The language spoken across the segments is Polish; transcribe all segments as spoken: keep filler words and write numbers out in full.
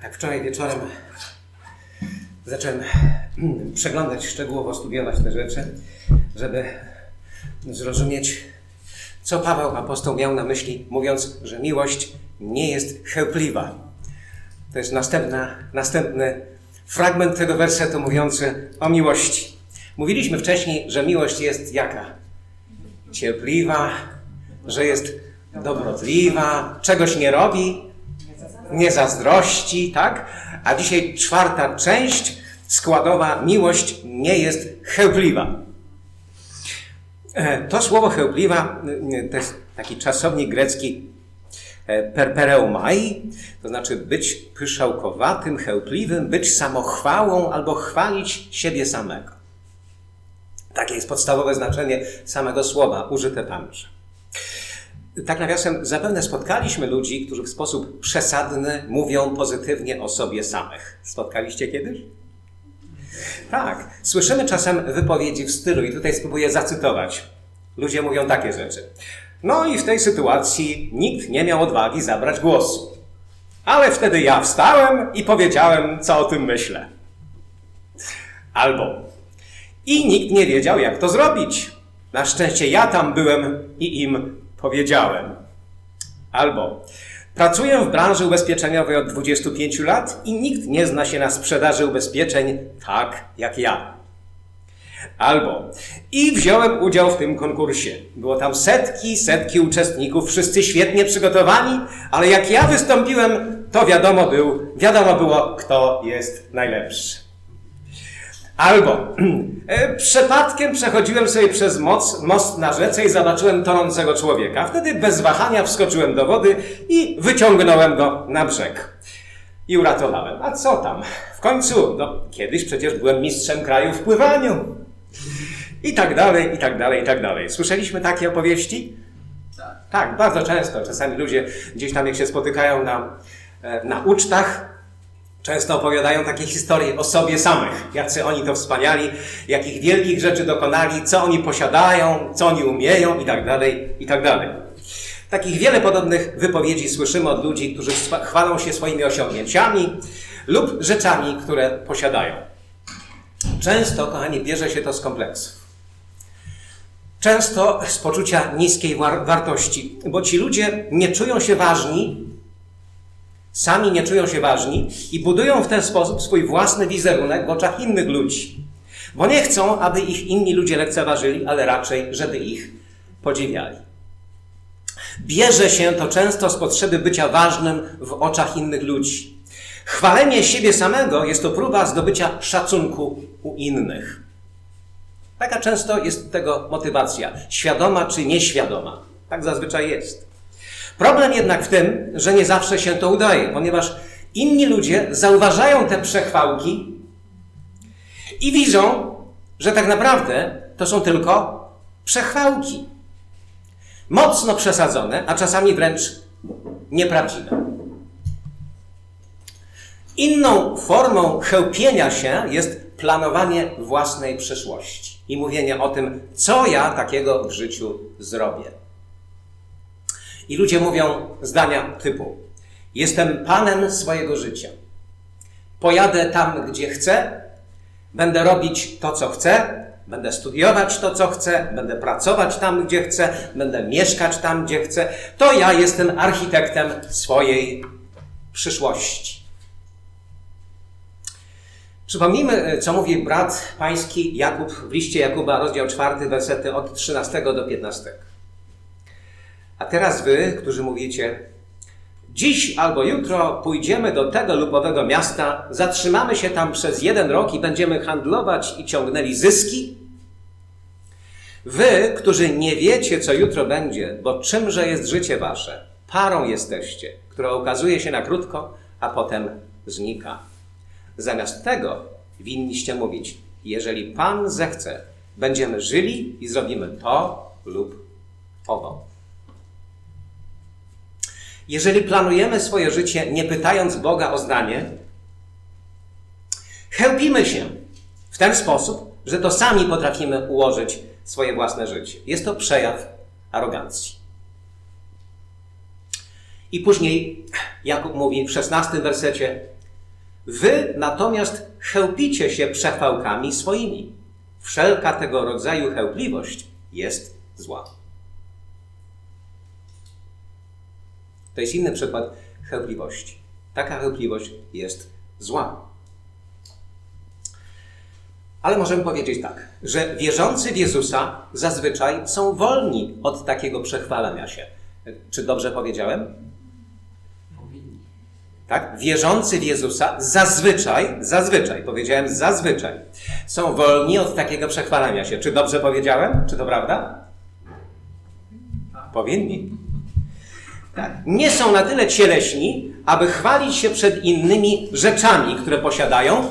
Tak wczoraj wieczorem zacząłem przeglądać szczegółowo, studiować te rzeczy, żeby zrozumieć, co Paweł apostoł miał na myśli, mówiąc, że miłość nie jest chełpliwa. To jest następna, następny fragment tego wersetu mówiący o miłości. Mówiliśmy wcześniej, że miłość jest jaka? Cierpliwa, że jest dobrotliwa, czegoś nie robi, nie zazdrości, tak? A dzisiaj czwarta część składowa, miłość nie jest chełpliwa. To słowo chełpliwa to jest taki czasownik grecki perpereumai, to znaczy być pyszałkowatym, chełpliwym, być samochwałą albo chwalić siebie samego. Takie jest podstawowe znaczenie samego słowa użyte tamże. Tak nawiasem, zapewne spotkaliśmy ludzi, którzy w sposób przesadny mówią pozytywnie o sobie samych. Spotkaliście kiedyś? Tak. Słyszymy czasem wypowiedzi w stylu, i tutaj spróbuję zacytować. Ludzie mówią takie rzeczy. No i w tej sytuacji nikt nie miał odwagi zabrać głosu. Ale wtedy ja wstałem i powiedziałem, co o tym myślę. Albo i nikt nie wiedział, jak to zrobić. Na szczęście ja tam byłem i im powiedziałem. Albo pracuję w branży ubezpieczeniowej od dwudziestu pięciu lat i nikt nie zna się na sprzedaży ubezpieczeń tak jak ja. Albo i wziąłem udział w tym konkursie. Było tam setki, setki uczestników, wszyscy świetnie przygotowani, ale jak ja wystąpiłem, to wiadomo, był, wiadomo było, kto jest najlepszy. Albo e, przypadkiem przechodziłem sobie przez moc, most na rzece i zobaczyłem tonącego człowieka. Wtedy bez wahania wskoczyłem do wody i wyciągnąłem go na brzeg. I uratowałem. A co tam? W końcu, no kiedyś przecież byłem mistrzem kraju w pływaniu. I tak dalej, i tak dalej, i tak dalej. Słyszeliśmy takie opowieści? Tak. Tak, bardzo często. Czasami ludzie gdzieś tam, jak się spotykają na, na ucztach, często opowiadają takie historie o sobie samych. Jacy oni to wspaniali, jakich wielkich rzeczy dokonali, co oni posiadają, co oni umieją i tak dalej, i tak dalej. Takich wiele podobnych wypowiedzi słyszymy od ludzi, którzy chwalą się swoimi osiągnięciami lub rzeczami, które posiadają. Często, kochani, bierze się to z kompleksów. Często z poczucia niskiej war- wartości, bo ci ludzie nie czują się ważni, sami nie czują się ważni i budują w ten sposób swój własny wizerunek w oczach innych ludzi. Bo nie chcą, aby ich inni ludzie lekceważyli, ale raczej, żeby ich podziwiali. Bierze się to często z potrzeby bycia ważnym w oczach innych ludzi. Chwalenie siebie samego jest to próba zdobycia szacunku u innych. Taka często jest tego motywacja, świadoma czy nieświadoma. Tak zazwyczaj jest. Problem jednak w tym, że nie zawsze się to udaje, ponieważ inni ludzie zauważają te przechwałki i widzą, że tak naprawdę to są tylko przechwałki. Mocno przesadzone, a czasami wręcz nieprawdziwe. Inną formą chełpienia się jest planowanie własnej przyszłości i mówienie o tym, co ja takiego w życiu zrobię. I ludzie mówią zdania typu: jestem panem swojego życia. Pojadę tam, gdzie chcę, będę robić to, co chcę, będę studiować to, co chcę, będę pracować tam, gdzie chcę, będę mieszkać tam, gdzie chcę. To ja jestem architektem swojej przyszłości. Przypomnijmy, co mówi brat pański Jakub w liście Jakuba, rozdział czwarty, wersety od trzynastego do piętnastego. A teraz wy, którzy mówicie: dziś albo jutro pójdziemy do tego lub owego miasta, zatrzymamy się tam przez jeden rok i będziemy handlować i ciągnęli zyski. Wy, którzy nie wiecie, co jutro będzie, bo czymże jest życie wasze, parą jesteście, która ukazuje się na krótko, a potem znika. Zamiast tego winniście mówić: jeżeli Pan zechce, będziemy żyli i zrobimy to lub owo. Jeżeli planujemy swoje życie, nie pytając Boga o zdanie, chełpimy się w ten sposób, że to sami potrafimy ułożyć swoje własne życie. Jest to przejaw arogancji. I później Jakub mówi w szesnastym wersecie: Wy natomiast chełpicie się przechwałkami swoimi. Wszelka tego rodzaju chełpliwość jest zła. To jest inny przykład chełpliwości. Taka chełpliwość jest zła. Ale możemy powiedzieć tak, że wierzący w Jezusa zazwyczaj są wolni od takiego przechwalania się. Czy dobrze powiedziałem? Tak? Wierzący w Jezusa zazwyczaj, zazwyczaj, powiedziałem zazwyczaj, są wolni od takiego przechwalania się. Czy dobrze powiedziałem? Czy to prawda? Powinni. Tak. Nie są na tyle cieleśni, aby chwalić się przed innymi rzeczami, które posiadają.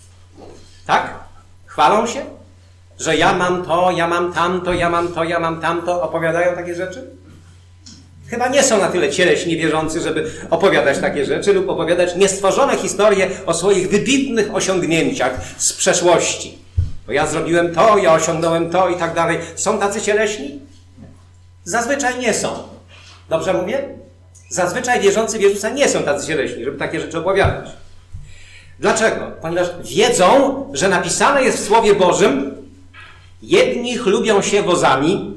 Tak? Chwalą się? Że ja mam to, ja mam tamto, ja mam to, ja mam tamto. Opowiadają takie rzeczy? Chyba nie są na tyle cieleśni wierzący, żeby opowiadać takie rzeczy lub opowiadać niestworzone historie o swoich wybitnych osiągnięciach z przeszłości. Bo ja zrobiłem to, ja osiągnąłem to i tak dalej. Są tacy cieleśni? Zazwyczaj nie są. Dobrze mówię? Zazwyczaj wierzący w Jezusa nie są tacy cieleśni, żeby takie rzeczy opowiadać. Dlaczego? Ponieważ wiedzą, że napisane jest w Słowie Bożym: jedni chlubią się wozami,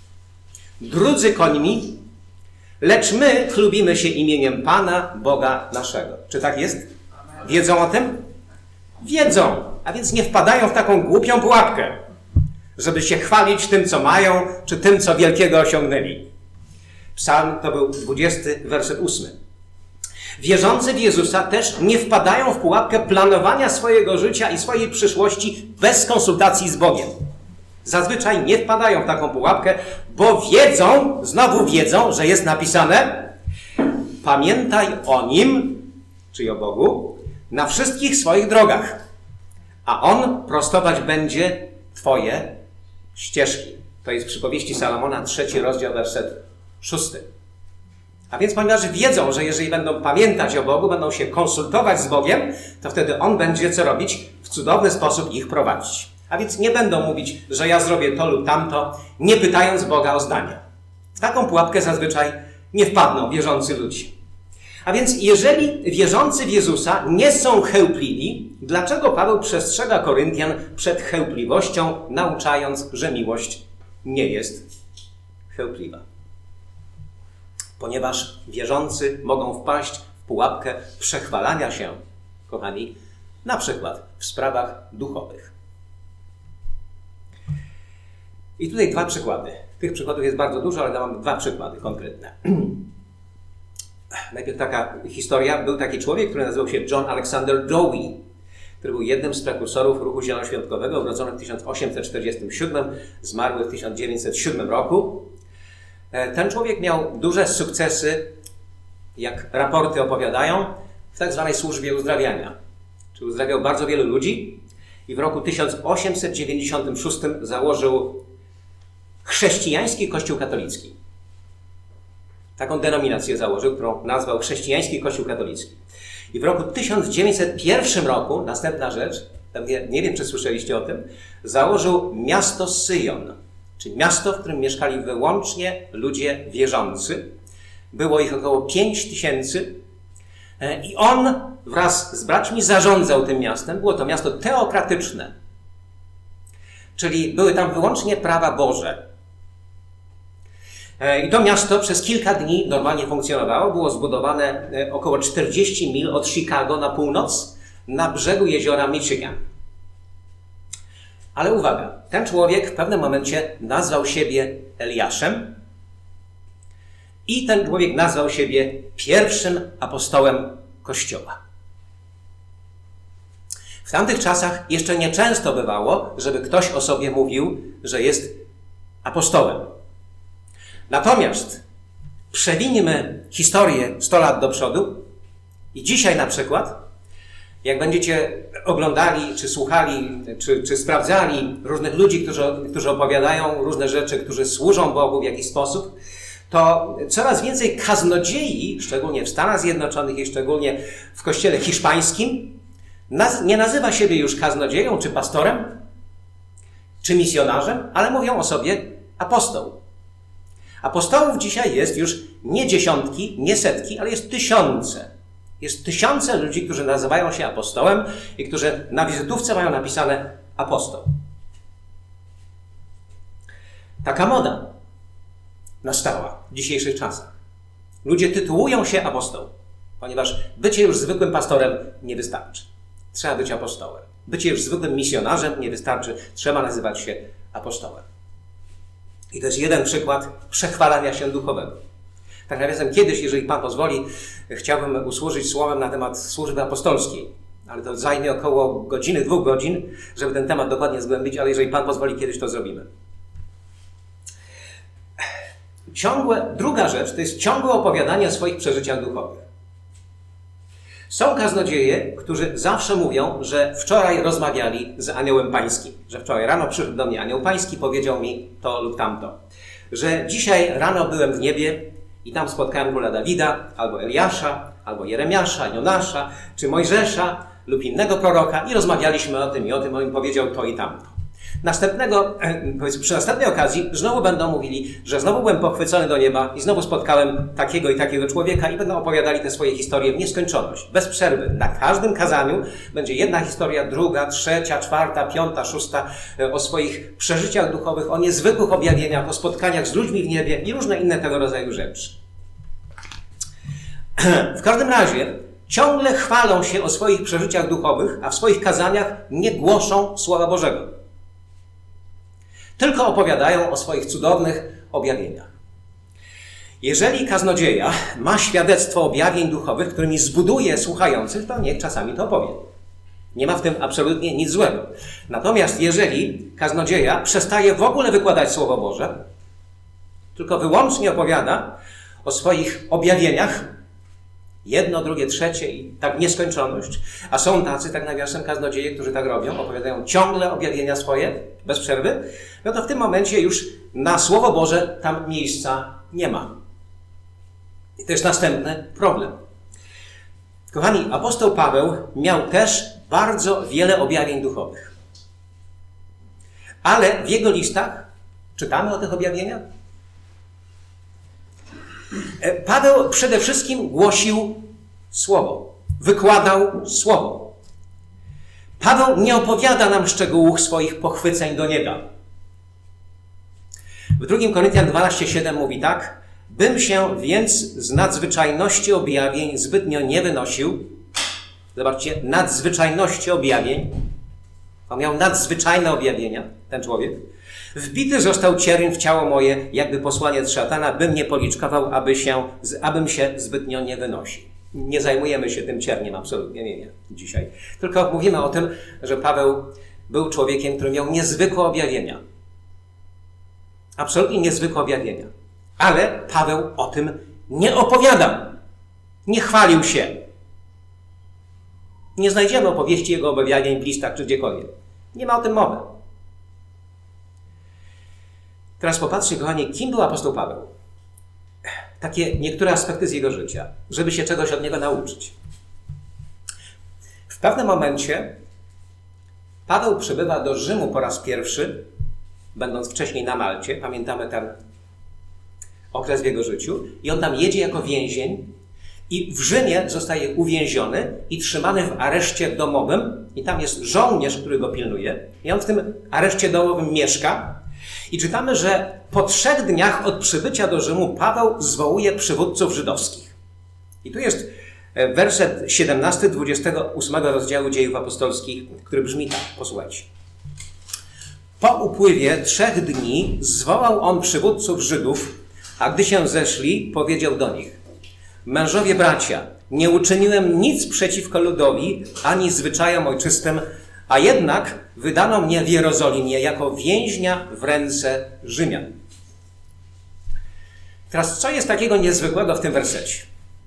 drudzy końmi, lecz my chlubimy się imieniem Pana, Boga naszego. Czy tak jest? Wiedzą o tym? Wiedzą, a więc nie wpadają w taką głupią pułapkę, żeby się chwalić tym, co mają, czy tym, co wielkiego osiągnęli. Psalm to był dwudziesty, werset ósmy. Wierzący w Jezusa też nie wpadają w pułapkę planowania swojego życia i swojej przyszłości bez konsultacji z Bogiem. Zazwyczaj nie wpadają w taką pułapkę, bo wiedzą, znowu wiedzą, że jest napisane: pamiętaj o Nim, czyli o Bogu, na wszystkich swoich drogach, a On prostować będzie Twoje ścieżki. To jest przypowieści Salomona, trzeci rozdział, werset szósty. A więc ponieważ wiedzą, że jeżeli będą pamiętać o Bogu, będą się konsultować z Bogiem, to wtedy On będzie co robić? W cudowny sposób ich prowadzić. A więc nie będą mówić, że ja zrobię to lub tamto, nie pytając Boga o zdanie. W taką pułapkę zazwyczaj nie wpadną wierzący ludzie. A więc jeżeli wierzący w Jezusa nie są chełpliwi, dlaczego Paweł przestrzega Koryntian przed chełpliwością, nauczając, że miłość nie jest chełpliwa? Ponieważ wierzący mogą wpaść w pułapkę przechwalania się, kochani, na przykład w sprawach duchowych. I tutaj dwa przykłady. Tych przykładów jest bardzo dużo, ale dam dwa przykłady konkretne. Najpierw taka historia. Był taki człowiek, który nazywał się John Alexander Dowie, który był jednym z prekursorów ruchu zielonoświątkowego, urodzony w tysiąc osiemset czterdziestym siódmym, zmarły w tysiąc dziewięćset siódmym roku. Ten człowiek miał duże sukcesy, jak raporty opowiadają, w tak zwanej służbie uzdrawiania. Czyli uzdrawiał bardzo wielu ludzi i w roku tysiąc osiemset dziewięćdziesiątym szóstym założył chrześcijański Kościół katolicki. Taką denominację założył, którą nazwał Chrześcijański Kościół katolicki. I w roku tysiąc dziewięćset pierwszym roku, następna rzecz, nie, nie wiem, czy słyszeliście o tym, założył miasto Syjon, czyli miasto, w którym mieszkali wyłącznie ludzie wierzący. Było ich około pięć tysięcy i on wraz z braćmi zarządzał tym miastem. Było to miasto teokratyczne, czyli były tam wyłącznie prawa Boże. I to miasto przez kilka dni normalnie funkcjonowało. Było zbudowane około czterdzieści mil od Chicago na północ, na brzegu jeziora Michigan. Ale uwaga, ten człowiek w pewnym momencie nazwał siebie Eliaszem i ten człowiek nazwał siebie pierwszym apostołem Kościoła. W tamtych czasach jeszcze nieczęsto bywało, żeby ktoś o sobie mówił, że jest apostołem. Natomiast przewińmy historię sto lat do przodu i dzisiaj na przykład, jak będziecie oglądali, czy słuchali, czy, czy sprawdzali różnych ludzi, którzy, którzy opowiadają różne rzeczy, którzy służą Bogu w jakiś sposób, to coraz więcej kaznodziei, szczególnie w Stanach Zjednoczonych i szczególnie w kościele hiszpańskim, naz- nie nazywa siebie już kaznodzieją, czy pastorem, czy misjonarzem, ale mówią o sobie apostoł. Apostołów dzisiaj jest już nie dziesiątki, nie setki, ale jest tysiące. Jest tysiące ludzi, którzy nazywają się apostołem i którzy na wizytówce mają napisane apostoł. Taka moda nastała w dzisiejszych czasach. Ludzie tytułują się apostoł, ponieważ bycie już zwykłym pastorem nie wystarczy. Trzeba być apostołem. Bycie już zwykłym misjonarzem nie wystarczy. Trzeba nazywać się apostołem. I to jest jeden przykład przechwalania się duchowego. Tak nawiasem, kiedyś, jeżeli Pan pozwoli, chciałbym usłużyć słowem na temat służby apostolskiej. Ale to zajmie około godziny, dwóch godzin, żeby ten temat dokładnie zgłębić, ale jeżeli Pan pozwoli, kiedyś to zrobimy. Ciągłe, druga rzecz to jest ciągłe opowiadanie o swoich przeżyciach duchowych. Są kaznodzieje, którzy zawsze mówią, że wczoraj rozmawiali z aniołem pańskim. Że wczoraj rano przyszedł do mnie anioł pański, powiedział mi to lub tamto. Że dzisiaj rano byłem w niebie i tam spotkałem króla Dawida, albo Eliasza, albo Jeremiasza, Jonasza, czy Mojżesza lub innego proroka i rozmawialiśmy o tym i o tym, on mi powiedział to i tamto. Następnego, powiedzmy, przy następnej okazji znowu będą mówili, że znowu byłem pochwycony do nieba i znowu spotkałem takiego i takiego człowieka i będą opowiadali te swoje historie w nieskończoność, bez przerwy. Na każdym kazaniu będzie jedna historia, druga, trzecia, czwarta, piąta, szósta o swoich przeżyciach duchowych, o niezwykłych objawieniach, o spotkaniach z ludźmi w niebie i różne inne tego rodzaju rzeczy. W każdym razie ciągle chwalą się o swoich przeżyciach duchowych, a w swoich kazaniach nie głoszą Słowa Bożego. Tylko opowiadają o swoich cudownych objawieniach. Jeżeli kaznodzieja ma świadectwo objawień duchowych, którymi zbuduje słuchających, to niech czasami to opowie. Nie ma w tym absolutnie nic złego. Natomiast jeżeli kaznodzieja przestaje w ogóle wykładać Słowo Boże, tylko wyłącznie opowiada o swoich objawieniach, jedno, drugie, trzecie i tak w nieskończoność, a są tacy, tak nawiasem, kaznodzieje, którzy tak robią, opowiadają ciągle objawienia swoje, bez przerwy, no to w tym momencie już na Słowo Boże tam miejsca nie ma. I to jest następny problem. Kochani, apostoł Paweł miał też bardzo wiele objawień duchowych. Ale w jego listach czytamy o tych objawieniach? Paweł przede wszystkim głosił Słowo, wykładał Słowo. Paweł nie opowiada nam szczegółów swoich pochwyceń do nieba. W drugim Koryntian dwanaście siedem mówi tak: bym się więc z nadzwyczajności objawień zbytnio nie wynosił. Zobaczcie, nadzwyczajności objawień. On miał nadzwyczajne objawienia, ten człowiek. Wbity został cierń w ciało moje, jakby posłaniec szatana, bym nie policzkował, aby się, abym się zbytnio nie wynosił. Nie zajmujemy się tym cierniem, absolutnie nie, nie, dzisiaj. Tylko mówimy o tym, że Paweł był człowiekiem, który miał niezwykłe objawienia. Absolutnie niezwykłe objawienia. Ale Paweł o tym nie opowiadał. Nie chwalił się. Nie znajdziemy opowieści jego objawień w listach czy gdziekolwiek. Nie ma o tym mowy. Teraz popatrzcie, kochani, kim był apostoł Paweł. Takie niektóre aspekty z jego życia, żeby się czegoś od niego nauczyć. W pewnym momencie Paweł przybywa do Rzymu po raz pierwszy, będąc wcześniej na Malcie. Pamiętamy ten okres w jego życiu. I on tam jedzie jako więzień i w Rzymie zostaje uwięziony i trzymany w areszcie domowym. I tam jest żołnierz, który go pilnuje. I on w tym areszcie domowym mieszka. I czytamy, że po trzech dniach od przybycia do Rzymu Paweł zwołuje przywódców żydowskich. I tu jest werset siedemnasty dwudziestego ósmego rozdziału Dziejów Apostolskich, który brzmi tak. Posłuchajcie. Po upływie trzech dni zwołał on przywódców Żydów, a gdy się zeszli, powiedział do nich: mężowie bracia, nie uczyniłem nic przeciwko ludowi, ani zwyczajom ojczystym, a jednak wydano mnie w Jerozolimie jako więźnia w ręce Rzymian. Teraz, co jest takiego niezwykłego w tym wersecie?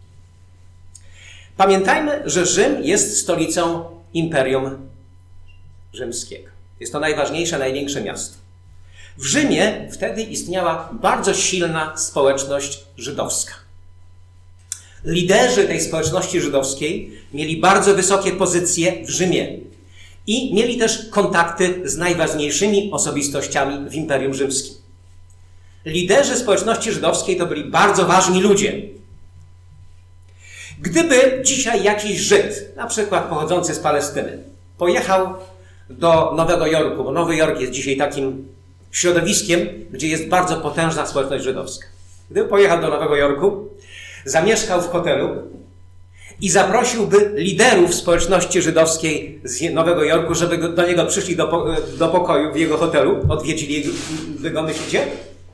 Pamiętajmy, że Rzym jest stolicą Imperium Rzymskiego. Jest to najważniejsze, największe miasto. W Rzymie wtedy istniała bardzo silna społeczność żydowska. Liderzy tej społeczności żydowskiej mieli bardzo wysokie pozycje w Rzymie i mieli też kontakty z najważniejszymi osobistościami w Imperium Rzymskim. Liderzy społeczności żydowskiej to byli bardzo ważni ludzie. Gdyby dzisiaj jakiś Żyd, na przykład pochodzący z Palestyny, pojechał do Nowego Jorku, bo Nowy Jork jest dzisiaj takim środowiskiem, gdzie jest bardzo potężna społeczność żydowska. Gdyby pojechał do Nowego Jorku, zamieszkał w hotelu i zaprosiłby liderów społeczności żydowskiej z Nowego Jorku, żeby do niego przyszli do, do pokoju w jego hotelu, odwiedzili go, myślicie?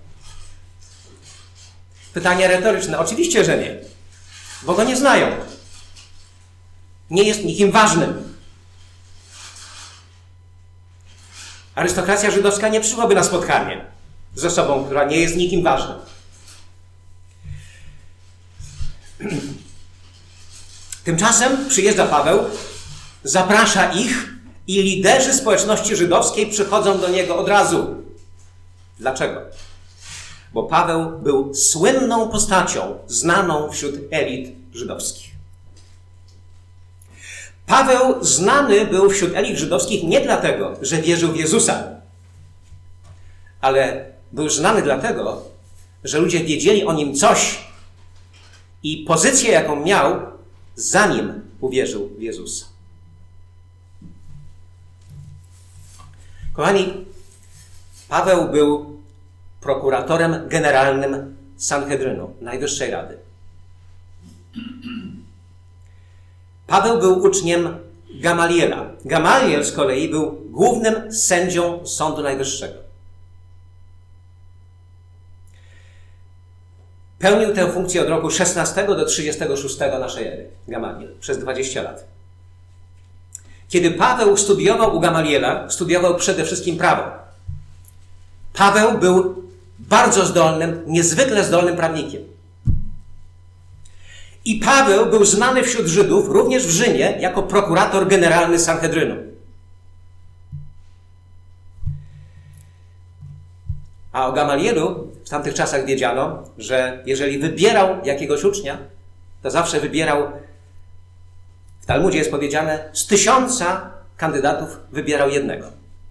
Pytanie retoryczne. Oczywiście, że nie. Bo go nie znają. Nie jest nikim ważnym. Arystokracja żydowska nie przyszłaby na spotkanie z osobą, która nie jest nikim ważnym. Tymczasem przyjeżdża Paweł, zaprasza ich i liderzy społeczności żydowskiej przychodzą do niego od razu. Dlaczego? Bo Paweł był słynną postacią, znaną wśród elit żydowskich. Paweł znany był wśród elit żydowskich nie dlatego, że wierzył w Jezusa, ale był znany dlatego, że ludzie wiedzieli o nim coś i pozycję, jaką miał, zanim uwierzył w Jezusa. Kochani, Paweł był prokuratorem generalnym Sanhedrynu, Najwyższej Rady. Paweł był uczniem Gamaliela. Gamaliel z kolei był głównym sędzią Sądu Najwyższego. Pełnił tę funkcję od roku szesnastego do trzydziestego szóstego naszej ery. Gamaliel. Przez dwadzieścia lat. Kiedy Paweł studiował u Gamaliela, studiował przede wszystkim prawo. Paweł był bardzo zdolnym, niezwykle zdolnym prawnikiem. I Paweł był znany wśród Żydów, również w Rzymie, jako prokurator generalny Sanhedrynu. A o Gamalielu w tamtych czasach wiedziano, że jeżeli wybierał jakiegoś ucznia, to zawsze wybierał, w Talmudzie jest powiedziane, z tysiąca kandydatów wybierał jednego.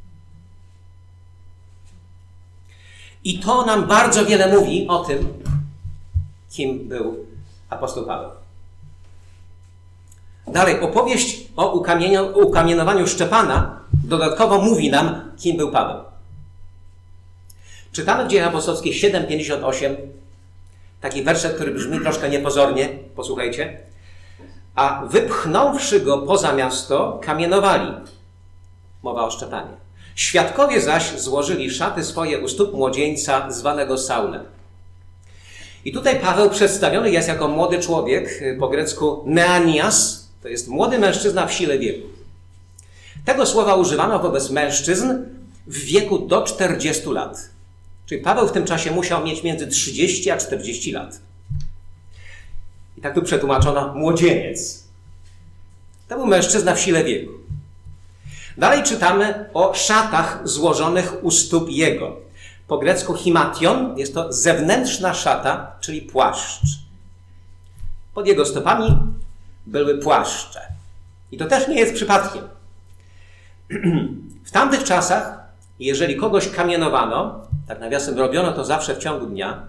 I to nam bardzo wiele mówi o tym, kim był apostoł Paweł. Dalej, opowieść o ukamienowaniu Szczepana dodatkowo mówi nam, kim był Paweł. Czytamy w Dziejach Apostolskich siedem pięćdziesiąt osiem taki werset, który brzmi troszkę niepozornie. Posłuchajcie. A wypchnąwszy go poza miasto, kamienowali. Mowa o Szczepanie. Świadkowie zaś złożyli szaty swoje u stóp młodzieńca zwanego Saulem. I tutaj Paweł przedstawiony jest jako młody człowiek, po grecku neanias, to jest młody mężczyzna w sile wieku. Tego słowa używano wobec mężczyzn w wieku do czterdziestu lat. Czyli Paweł w tym czasie musiał mieć między trzydzieści a czterdzieści lat. I tak tu przetłumaczono młodzieniec. To był mężczyzna w sile wieku. Dalej czytamy o szatach złożonych u stóp jego. Po grecku himation jest to zewnętrzna szata, czyli płaszcz. Pod jego stopami były płaszcze. I to też nie jest przypadkiem. W tamtych czasach, jeżeli kogoś kamienowano, tak nawiasem robiono to zawsze w ciągu dnia,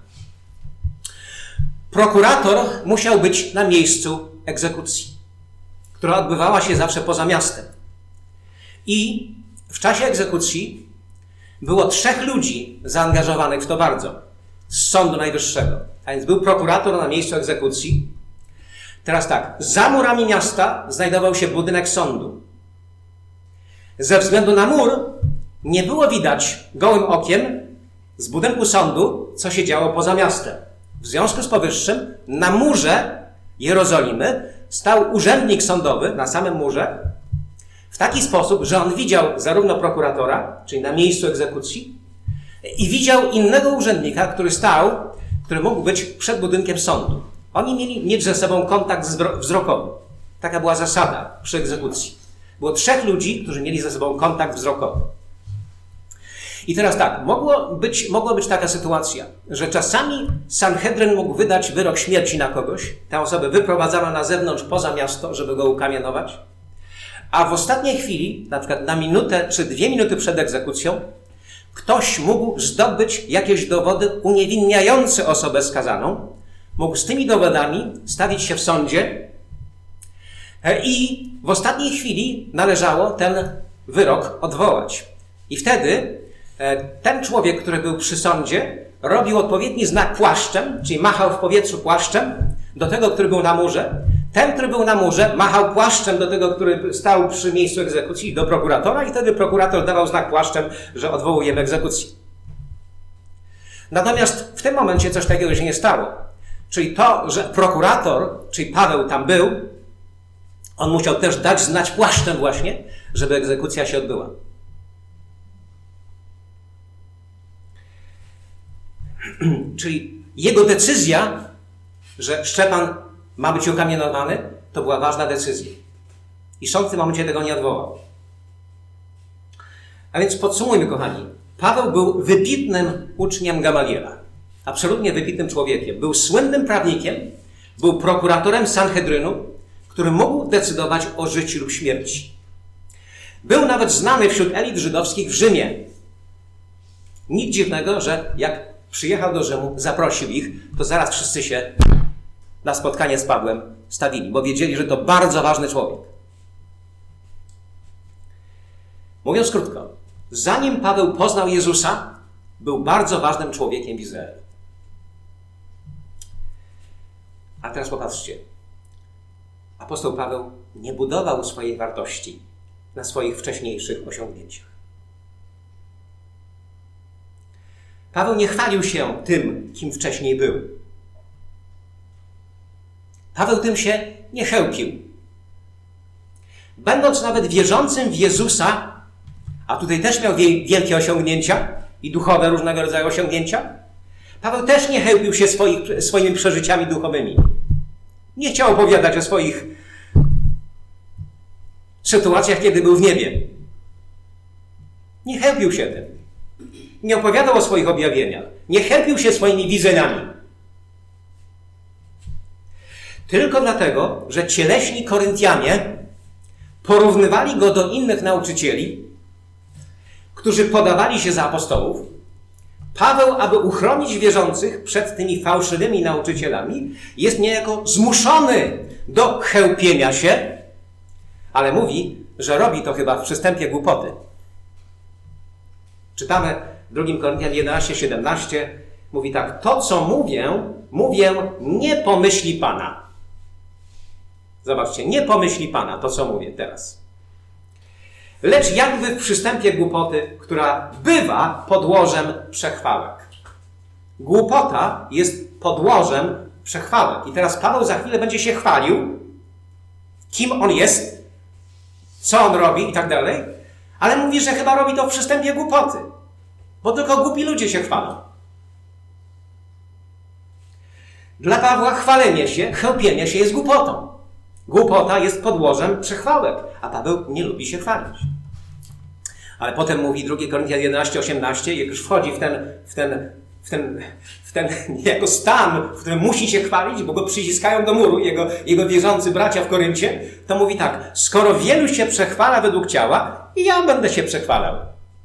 prokurator musiał być na miejscu egzekucji, która odbywała się zawsze poza miastem. I w czasie egzekucji było trzech ludzi zaangażowanych w to bardzo, z Sądu Najwyższego. A więc był prokurator na miejscu egzekucji. Teraz tak, za murami miasta znajdował się budynek sądu. Ze względu na mur nie było widać gołym okiem z budynku sądu, co się działo poza miastem. W związku z powyższym na murze Jerozolimy stał urzędnik sądowy na samym murze w taki sposób, że on widział zarówno prokuratora, czyli na miejscu egzekucji, i widział innego urzędnika, który stał, który mógł być przed budynkiem sądu. Oni mieli mieć ze sobą kontakt wzrokowy. Taka była zasada przy egzekucji. Było trzech ludzi, którzy mieli ze sobą kontakt wzrokowy. I teraz tak, mogło być, mogła być taka sytuacja, że czasami Sanhedryn mógł wydać wyrok śmierci na kogoś, tę osobę wyprowadzano na zewnątrz, poza miasto, żeby go ukamienować, a w ostatniej chwili, na przykład na minutę czy dwie minuty przed egzekucją, ktoś mógł zdobyć jakieś dowody uniewinniające osobę skazaną, mógł z tymi dowodami stawić się w sądzie I w ostatniej chwili należało ten wyrok odwołać. I wtedy ten człowiek, który był przy sądzie, robił odpowiedni znak płaszczem, czyli machał w powietrzu płaszczem do tego, który był na murze. Ten, który był na murze, machał płaszczem do tego, który stał przy miejscu egzekucji, do prokuratora i wtedy prokurator dawał znak płaszczem, że odwołujemy egzekucję. Natomiast w tym momencie coś takiego się nie stało. Czyli to, że prokurator, czyli Paweł tam był, on musiał też dać znać płaszczem właśnie, żeby egzekucja się odbyła. Czyli jego decyzja, że Szczepan ma być ukamienowany, to była ważna decyzja. I sąd w tym momencie tego nie odwołał. A więc podsumujmy, kochani. Paweł był wybitnym uczniem Gamaliela. Absolutnie wybitnym człowiekiem. Był słynnym prawnikiem, był prokuratorem Sanhedrynu, który mógł decydować o życiu lub śmierci. Był nawet znany wśród elit żydowskich w Rzymie. Nic dziwnego, że jak przyjechał do Rzymu, zaprosił ich, to zaraz wszyscy się na spotkanie z Pawłem stawili, bo wiedzieli, że to bardzo ważny człowiek. Mówiąc krótko, zanim Paweł poznał Jezusa, był bardzo ważnym człowiekiem w Izraelu. A teraz popatrzcie. Apostoł Paweł nie budował swojej wartości na swoich wcześniejszych osiągnięciach. Paweł nie chwalił się tym, kim wcześniej był. Paweł tym się nie chełpił. Będąc nawet wierzącym w Jezusa, a tutaj też miał wielkie osiągnięcia i duchowe różnego rodzaju osiągnięcia, Paweł też nie chełpił się swoich, swoimi przeżyciami duchowymi. Nie chciał opowiadać o swoich sytuacjach, kiedy był w niebie. Nie chełpił się tym. Nie opowiadał o swoich objawieniach. Nie chełpił się swoimi widzeniami. Tylko dlatego, że cieleśni Koryntianie porównywali go do innych nauczycieli, którzy podawali się za apostołów. Paweł, aby uchronić wierzących przed tymi fałszywymi nauczycielami, jest niejako zmuszony do chełpienia się, ale mówi, że robi to chyba w przystępie głupoty. Czytamy w drugim Koryntian jedenaście, siedemnaście, mówi tak: to, co mówię, mówię nie po myśli Pana. Zobaczcie, nie po myśli Pana, to, co mówię teraz. Lecz jakby w przystępie głupoty, która bywa podłożem przechwałek. Głupota jest podłożem przechwałek. I teraz Paweł za chwilę będzie się chwalił, kim on jest, co on robi i tak dalej, ale mówi, że chyba robi to w przystępie głupoty, bo tylko głupi ludzie się chwalą. Dla Pawła chwalenie się, chełpienie się jest głupotą. Głupota jest podłożem przechwałek, a Paweł nie lubi się chwalić. Ale potem mówi drugi Koryntian jedenaście, osiemnaście, jak już wchodzi w ten, w ten, w ten, w ten niejako stan, w którym musi się chwalić, bo go przyciskają do muru, jego, jego wierzący bracia w Koryncie, to mówi tak: skoro wielu się przechwala według ciała, i ja będę się przechwalał.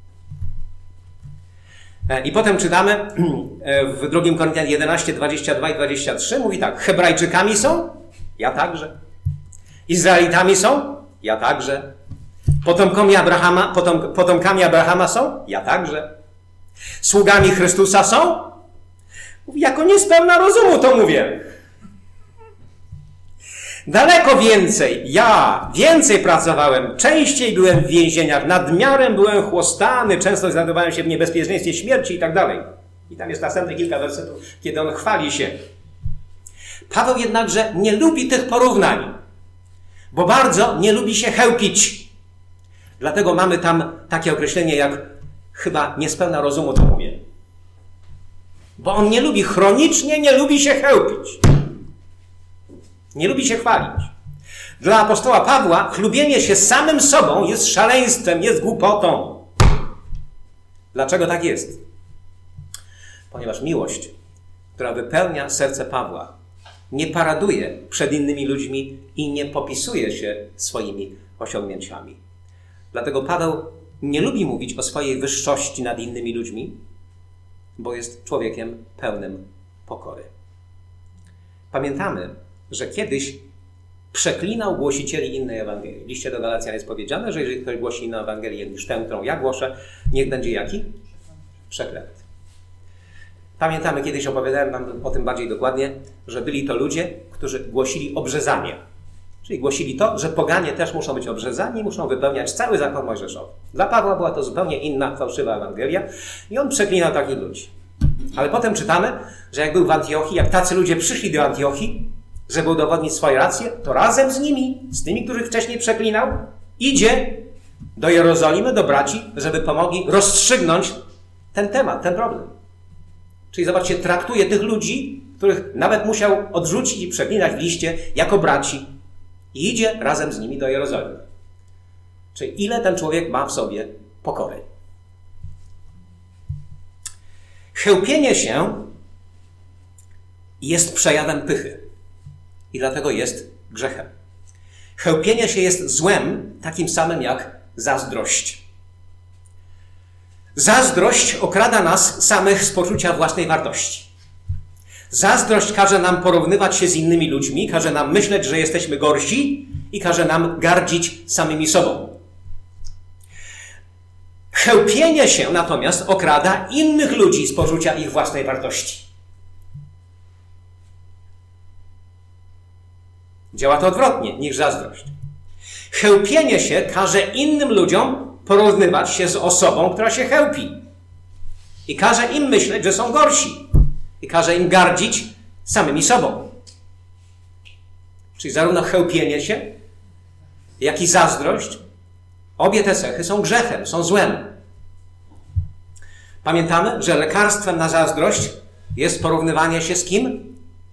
I potem czytamy w drugim Koryntian jedenaście, dwadzieścia dwa i dwadzieścia trzy, mówi tak: Hebrajczykami są? Ja także. Izraelitami są? Ja także. Potomkami Abrahama, potom, potomkami Abrahama są? Ja także. Sługami Chrystusa są? Mówi, jako niespełna rozumu to mówię. Daleko więcej. Ja więcej pracowałem. Częściej byłem w więzieniach. Nadmiarem byłem chłostany. Często znajdowałem się w niebezpieczeństwie śmierci i tak dalej. I tam jest następne kilka wersetów, kiedy on chwali się. Paweł jednakże nie lubi tych porównań, bo bardzo nie lubi się chełpić. Dlatego mamy tam takie określenie jak chyba niespełna rozumu to mówię. Bo on nie lubi, chronicznie nie lubi się chełpić. Nie lubi się chwalić. Dla apostoła Pawła chlubienie się samym sobą jest szaleństwem, jest głupotą. Dlaczego tak jest? Ponieważ miłość, która wypełnia serce Pawła, nie paraduje przed innymi ludźmi i nie popisuje się swoimi osiągnięciami. Dlatego Paweł nie lubi mówić o swojej wyższości nad innymi ludźmi, bo jest człowiekiem pełnym pokory. Pamiętamy, że kiedyś przeklinał głosicieli innej Ewangelii. W liście do Galacjan jest powiedziane, że jeżeli ktoś głosi inną Ewangelię niż tę, którą ja głoszę, niech będzie jaki? Przeklęty. Pamiętamy, kiedyś opowiadałem wam o tym bardziej dokładnie, że byli to ludzie, którzy głosili obrzezanie. Czyli głosili to, że poganie też muszą być obrzezani, muszą wypełniać cały zakon mojżeszowy. Dla Pawła była to zupełnie inna, fałszywa Ewangelia i on przeklinał takich ludzi. Ale potem czytamy, że jak był w Antiochii, jak tacy ludzie przyszli do Antiochii, żeby udowodnić swoje racje, to razem z nimi, z tymi, których wcześniej przeklinał, idzie do Jerozolimy, do braci, żeby pomogli rozstrzygnąć ten temat, ten problem. Czyli zobaczcie, traktuje tych ludzi, których nawet musiał odrzucić i przeklinać w liście, jako braci. I idzie razem z nimi do Jerozolimy. Czyli ile ten człowiek ma w sobie pokory. Chełpienie się jest przejawem pychy. I dlatego jest grzechem. Chełpienie się jest złem takim samym jak zazdrość. Zazdrość okrada nas samych z poczucia własnej wartości. Zazdrość każe nam porównywać się z innymi ludźmi, każe nam myśleć, że jesteśmy gorsi i każe nam gardzić samymi sobą. Chełpienie się natomiast okrada innych ludzi z poczucia ich własnej wartości. Działa to odwrotnie niż zazdrość. Chełpienie się każe innym ludziom porównywać się z osobą, która się chełpi. I każe im myśleć, że są gorsi. I każe im gardzić samymi sobą. Czyli zarówno chełpienie się, jak i zazdrość, obie te cechy są grzechem, są złem. Pamiętamy, że lekarstwem na zazdrość jest porównywanie się z kim?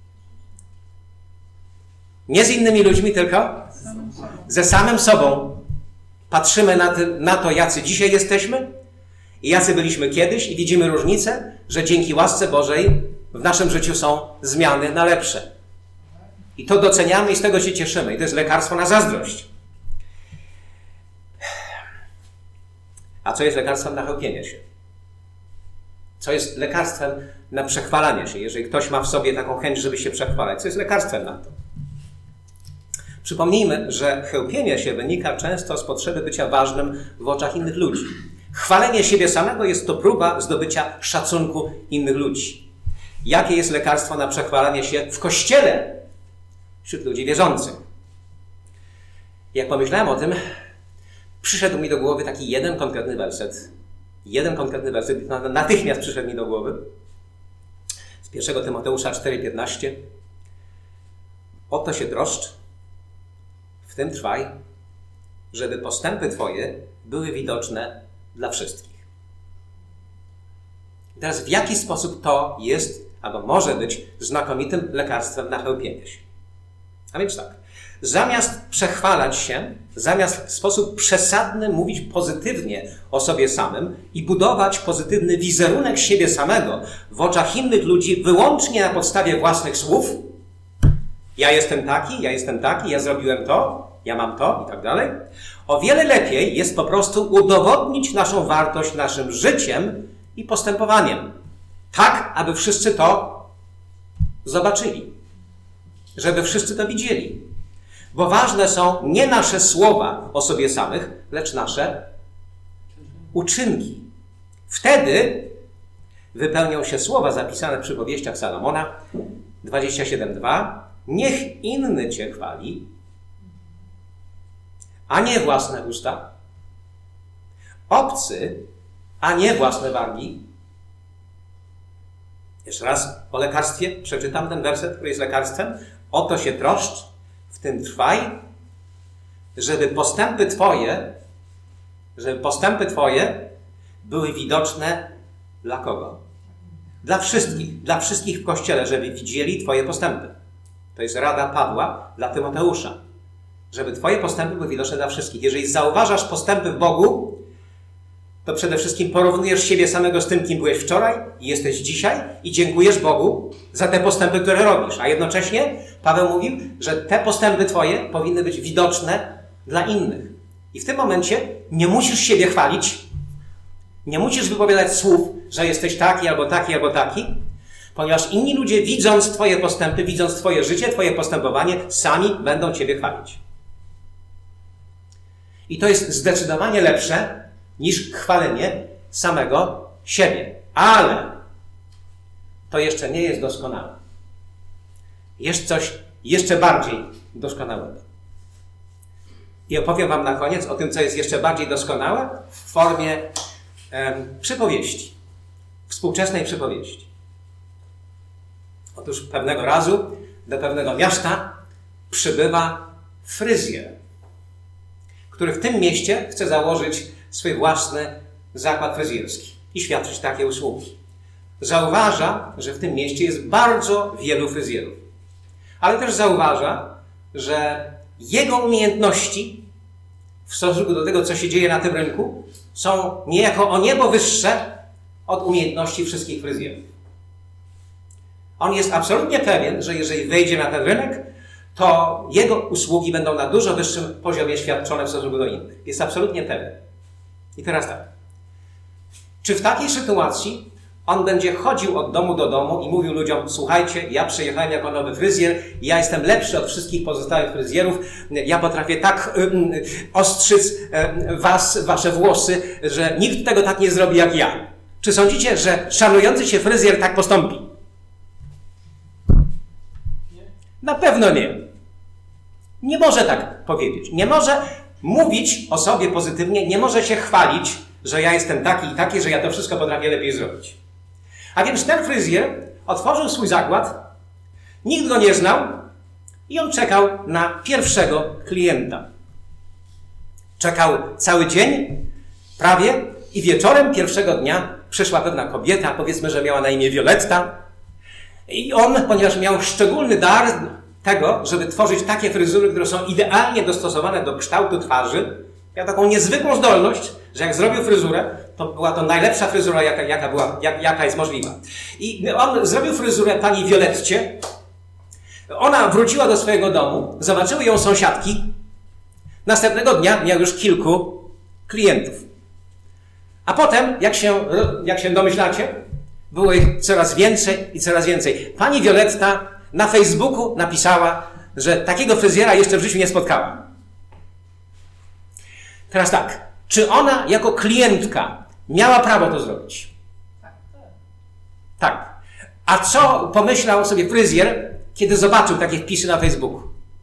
Nie z innymi ludźmi, tylko ze samym sobą. Patrzymy na, ty, na to, jacy dzisiaj jesteśmy i jacy byliśmy kiedyś i widzimy różnicę, że dzięki łasce Bożej w naszym życiu są zmiany na lepsze. I to doceniamy i z tego się cieszymy. I to jest lekarstwo na zazdrość. A co jest lekarstwem na chełpienie się? Co jest lekarstwem na przechwalanie się? Jeżeli ktoś ma w sobie taką chęć, żeby się przechwalać, co jest lekarstwem na to? Przypomnijmy, że chełpienie się wynika często z potrzeby bycia ważnym w oczach innych ludzi. Chwalenie siebie samego jest to próba zdobycia szacunku innych ludzi. Jakie jest lekarstwo na przechwalanie się w Kościele wśród ludzi wierzących? Jak pomyślałem o tym, przyszedł mi do głowy taki jeden konkretny werset. Jeden konkretny werset natychmiast przyszedł mi do głowy. Z pierwszego Tymoteusza cztery piętnaście. Oto się troszcz, w tym trwaj, żeby postępy Twoje były widoczne dla wszystkich. I teraz w jaki sposób to jest, albo może być znakomitym lekarstwem na chełpienie się? A więc tak, zamiast przechwalać się, zamiast w sposób przesadny mówić pozytywnie o sobie samym i budować pozytywny wizerunek siebie samego w oczach innych ludzi wyłącznie na podstawie własnych słów, ja jestem taki, ja jestem taki, ja zrobiłem to, ja mam to i tak dalej, o wiele lepiej jest po prostu udowodnić naszą wartość naszym życiem i postępowaniem. Tak, aby wszyscy to zobaczyli. Żeby wszyscy to widzieli. Bo ważne są nie nasze słowa o sobie samych, lecz nasze uczynki. Wtedy wypełnią się słowa zapisane w przypowieściach Salomona dwadzieścia siedem dwa. Niech inny Cię chwali, a nie własne usta. Obcy, a nie własne wargi. Jeszcze raz o lekarstwie przeczytam ten werset, który jest lekarstwem. Oto się troszcz, w tym trwaj, żeby postępy Twoje, żeby postępy Twoje były widoczne dla kogo? Dla wszystkich, dla wszystkich w Kościele, żeby widzieli Twoje postępy. To jest rada Pawła dla Tymoteusza. Żeby Twoje postępy były widoczne dla wszystkich. Jeżeli zauważasz postępy w Bogu, to przede wszystkim porównujesz siebie samego z tym, kim byłeś wczoraj i jesteś dzisiaj i dziękujesz Bogu za te postępy, które robisz. A jednocześnie Paweł mówił, że te postępy Twoje powinny być widoczne dla innych. I w tym momencie nie musisz siebie chwalić, nie musisz wypowiadać słów, że jesteś taki albo taki albo taki, Ponieważ inni ludzie, widząc twoje postępy, widząc twoje życie, twoje postępowanie, sami będą ciebie chwalić. I to jest zdecydowanie lepsze niż chwalenie samego siebie. Ale to jeszcze nie jest doskonałe. Jest coś jeszcze bardziej doskonałego. I opowiem wam na koniec o tym, co jest jeszcze bardziej doskonałe w formie e, przypowieści. Współczesnej przypowieści. Otóż pewnego razu do pewnego miasta przybywa fryzjer, który w tym mieście chce założyć swój własny zakład fryzjerski i świadczyć takie usługi. Zauważa, że w tym mieście jest bardzo wielu fryzjerów. Ale też zauważa, że jego umiejętności w stosunku do tego, co się dzieje na tym rynku, są niejako o niebo wyższe od umiejętności wszystkich fryzjerów. On jest absolutnie pewien, że jeżeli wejdzie na ten rynek, to jego usługi będą na dużo wyższym poziomie świadczone w stosunku do innych. Jest absolutnie pewien. I teraz tak. Czy w takiej sytuacji on będzie chodził od domu do domu i mówił ludziom: słuchajcie, ja przyjechałem jako nowy fryzjer, ja jestem lepszy od wszystkich pozostałych fryzjerów, ja potrafię tak um, ostrzyc um, was, wasze włosy, że nikt tego tak nie zrobi jak ja. Czy sądzicie, że szanujący się fryzjer tak postąpi? Nie. Na pewno nie. Nie może tak powiedzieć. Nie może mówić o sobie pozytywnie, nie może się chwalić, że ja jestem taki i taki, że ja to wszystko potrafię lepiej zrobić. A więc ten fryzjer otworzył swój zakład, nikt go nie znał i on czekał na pierwszego klienta. Czekał cały dzień, prawie, i wieczorem pierwszego dnia przyszła pewna kobieta, powiedzmy, że miała na imię Violetta. I on, ponieważ miał szczególny dar tego, żeby tworzyć takie fryzury, które są idealnie dostosowane do kształtu twarzy, miał taką niezwykłą zdolność, że jak zrobił fryzurę, to była to najlepsza fryzura, jaka, jaka, była, jak, jaka jest możliwa. I on zrobił fryzurę pani Violetcie. Ona wróciła do swojego domu, zobaczyły ją sąsiadki. Następnego dnia miał już kilku klientów. A potem, jak się, jak się domyślacie, było ich coraz więcej i coraz więcej. Pani Violetta na Facebooku napisała, że takiego fryzjera jeszcze w życiu nie spotkała. Teraz tak, czy ona jako klientka miała prawo to zrobić? Tak. A co pomyślał sobie fryzjer, kiedy zobaczył takie wpisy na Facebooku?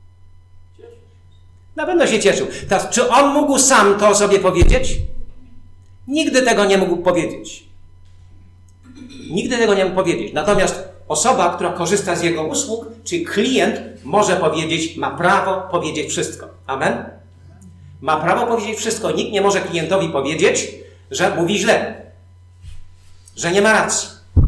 Na pewno się cieszył. Teraz, czy on mógł sam to sobie powiedzieć? Nigdy tego nie mógł powiedzieć. Nigdy tego nie mógł powiedzieć. Natomiast osoba, która korzysta z jego usług, czyli klient, może powiedzieć, ma prawo powiedzieć wszystko. Amen? Ma prawo powiedzieć wszystko. Nikt nie może klientowi powiedzieć, że mówi źle, że nie ma racji.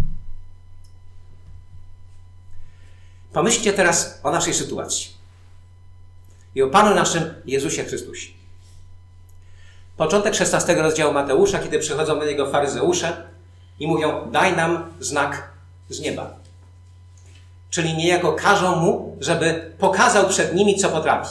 Pomyślcie teraz o naszej sytuacji i o Panu naszym Jezusie Chrystusie. Początek szesnastego rozdziału Mateusza, kiedy przychodzą do niego faryzeusze i mówią: daj nam znak z nieba. Czyli niejako każą mu, żeby pokazał przed nimi, co potrafi.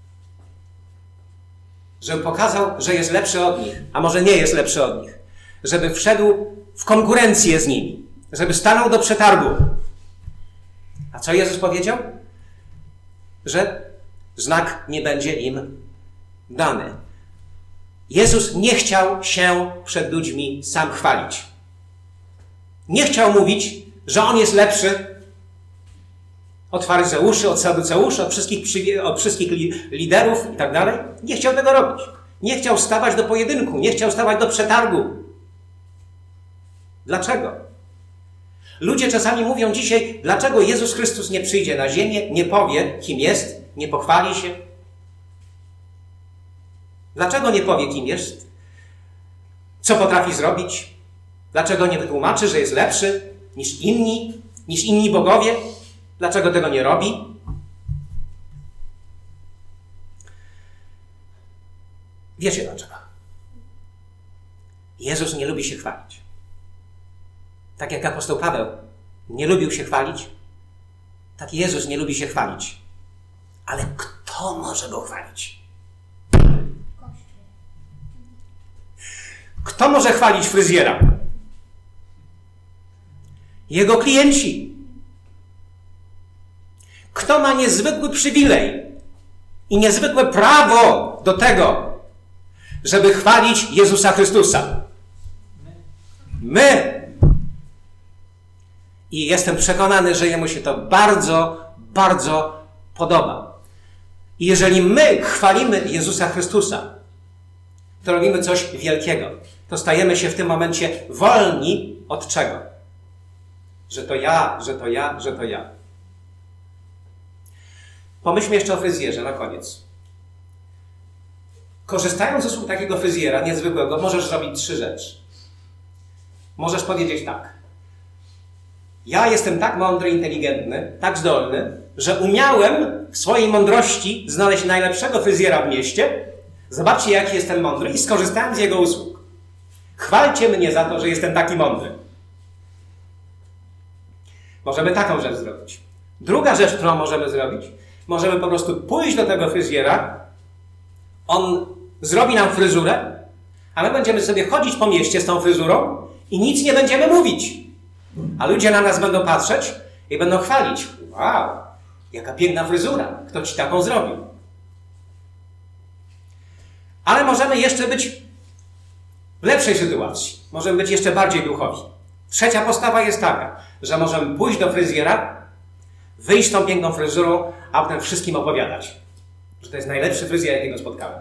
Żeby pokazał, że jest lepszy od nich, a może nie jest lepszy od nich. Żeby wszedł w konkurencję z nimi. Żeby stanął do przetargu. A co Jezus powiedział? Że znak nie będzie im dany. Jezus nie chciał się przed ludźmi sam chwalić. Nie chciał mówić, że On jest lepszy od faryzeuszy, od saduceuszy, od wszystkich, od wszystkich liderów i tak dalej. Nie chciał tego robić. Nie chciał stawać do pojedynku, nie chciał stawać do przetargu. Dlaczego? Ludzie czasami mówią dzisiaj, dlaczego Jezus Chrystus nie przyjdzie na ziemię, nie powie, kim jest, nie pochwali się. Dlaczego nie powie, kim jest? Co potrafi zrobić? Dlaczego nie wytłumaczy, że jest lepszy niż inni, niż inni bogowie? Dlaczego tego nie robi? Wiecie dlaczego? Jezus nie lubi się chwalić. Tak jak apostoł Paweł nie lubił się chwalić, tak Jezus nie lubi się chwalić. Ale kto może go chwalić? Kto może chwalić fryzjera? Jego klienci. ma niezwykły przywilej i niezwykłe prawo do tego, żeby chwalić Jezusa Chrystusa. My. I jestem przekonany, że Jemu się to bardzo, bardzo podoba. I jeżeli my chwalimy Jezusa Chrystusa, to robimy coś wielkiego. To stajemy się w tym momencie wolni od czego? Że to ja, że to ja, że to ja. Pomyślmy jeszcze o fryzjerze na koniec. Korzystając z usług takiego fryzjera niezwykłego, możesz zrobić trzy rzeczy. Możesz powiedzieć tak. Ja jestem tak mądry, inteligentny, tak zdolny, że umiałem w swojej mądrości znaleźć najlepszego fryzjera w mieście. Zobaczcie, jaki jestem mądry i skorzystałem z jego usług. Chwalcie mnie za to, że jestem taki mądry. Możemy taką rzecz zrobić. Druga rzecz, którą możemy zrobić, możemy po prostu pójść do tego fryzjera, on zrobi nam fryzurę, a my będziemy sobie chodzić po mieście z tą fryzurą i nic nie będziemy mówić. A ludzie na nas będą patrzeć i będą chwalić. Wow, jaka piękna fryzura. Kto ci taką zrobił? Ale możemy jeszcze być w lepszej sytuacji. Możemy być jeszcze bardziej duchowi. Trzecia postawa jest taka, że możemy pójść do fryzjera, wyjść z tą piękną fryzurą, a potem wszystkim opowiadać, że to jest najlepszy fryzjer, jakiego spotkałem.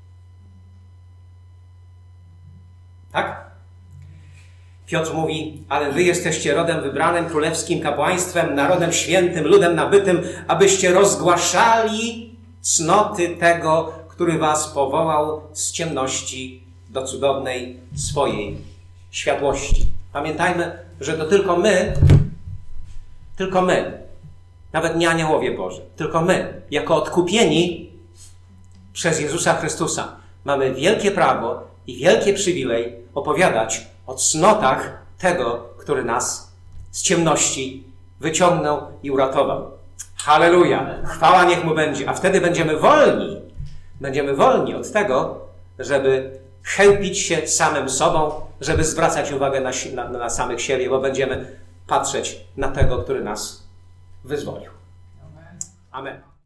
Tak? Piotr mówi, ale wy jesteście rodem wybranym, królewskim kapłaństwem, narodem świętym, ludem nabytym, abyście rozgłaszali cnoty tego, który was powołał z ciemności do cudownej swojej światłości. Pamiętajmy, że to tylko my, tylko my, nawet nie aniołowie Boży, tylko my, jako odkupieni przez Jezusa Chrystusa, mamy wielkie prawo i wielki przywilej opowiadać o cnotach tego, który nas z ciemności wyciągnął i uratował. Halleluja! Chwała niech Mu będzie. A wtedy będziemy wolni. Będziemy wolni od tego, żeby chełpić się samym sobą, żeby zwracać uwagę na, na, na samych siebie, bo będziemy patrzeć na tego, który nas wyzwolił. Amen.